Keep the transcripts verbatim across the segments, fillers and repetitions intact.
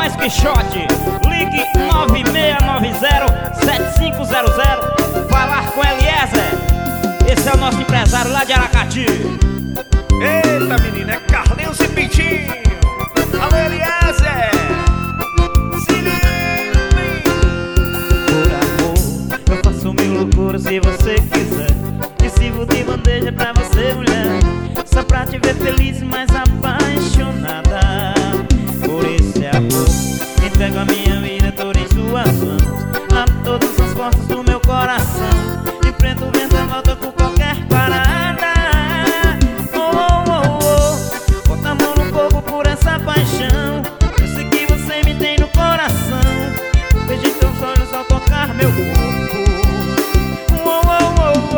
mais que shot. Ligue nove seis nove zero sete cinco zero zero. Falar com Eliezer. Esse é o nosso empresário lá de Aracati. Eita, menina, é Carlinhos e Pintinho. Alô, Eliezer. Se ligue. Por amor, eu faço mil loucuras se você quiser. E sirvo de bandeja pra você, mulher, só pra te ver feliz e mais apaixonada. Por esse amor, entrego a minha vida toda em suas mãos. Abro todas as portas do meu coração. Enfrento o vento, volta com qualquer parada. Oh, oh, oh, oh. Bota a mão no fogo por essa paixão. Eu sei que você me tem no coração. Vejo em teus olhos ao tocar meu corpo. Oh, oh, oh,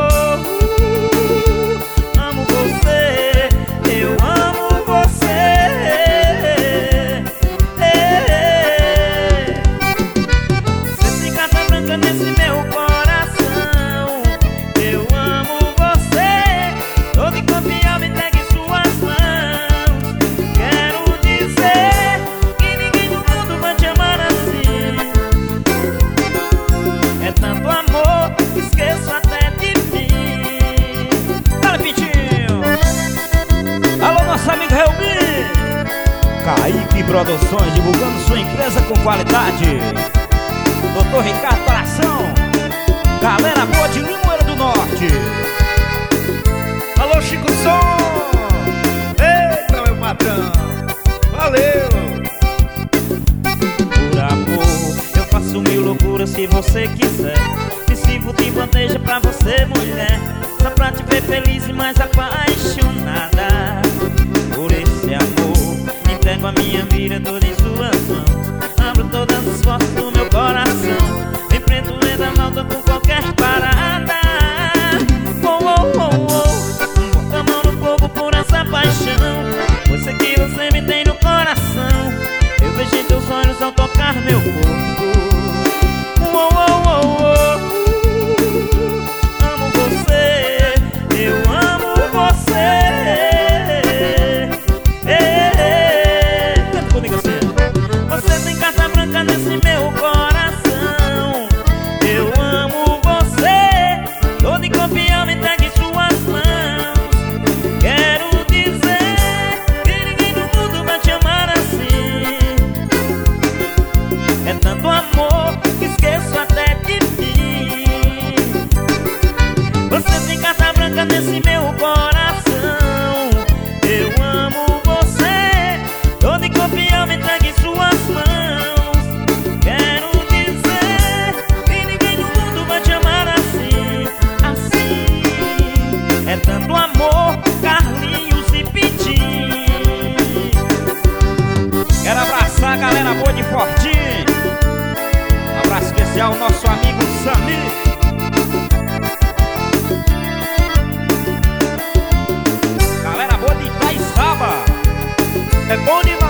oh. Amo você, eu amo você. Você tem carta branca nesse meu coração. Eu amo você, todo enconfiado me entregue em suas mãos. Quero dizer que ninguém no mundo vai te amar assim. É tanto amor, esqueço até de mim. Fala, Pintinho. Alô, nosso amigo Helmi. Kaique Produções, divulgando sua empresa com qualidade. Doutor Ricardo Coração. Galera boa de Limoeiro do Norte. Alô, Chico Som. Eita, meu patrão. Valeu. Por amor, eu faço mil loucuras se você quiser. Me sirvo de bandeja pra você, mulher, só pra te ver feliz e mais apaixonada. Por esse amor, entrego a minha vida toda em suas mãos. Abro todas as portas do meu coração. Enfrento o vento, volta com qualquer parada. Oh, oh, oh, oh. Bota a mão no fogo por essa paixão. Eu sei que você me tem no coração. Eu vejo em teus olhos ao tocar meu corpo. Oh, oh, oh, oh. Amo você, eu amo você. Canta comigo assim. Você tem carta branca nesse meu coração. Eu amo você, todo enconfiado me entregue em suas mãos. Quero dizer que ninguém no mundo vai te amar assim. É tanto amor que esqueço até de mim. Você tem carta branca nesse meu coração. Eu amo você, todo enconfiado me entregue em suas mãos. Quero dizer que ninguém no mundo vai te amar assim, assim. É tanto amor, Carlinhos e Pintinho. Quero abraçar a galera boa de Fortim. Um abraço especial ao nosso amigo Samir. Galera boa de Itaizaba. É bom demais.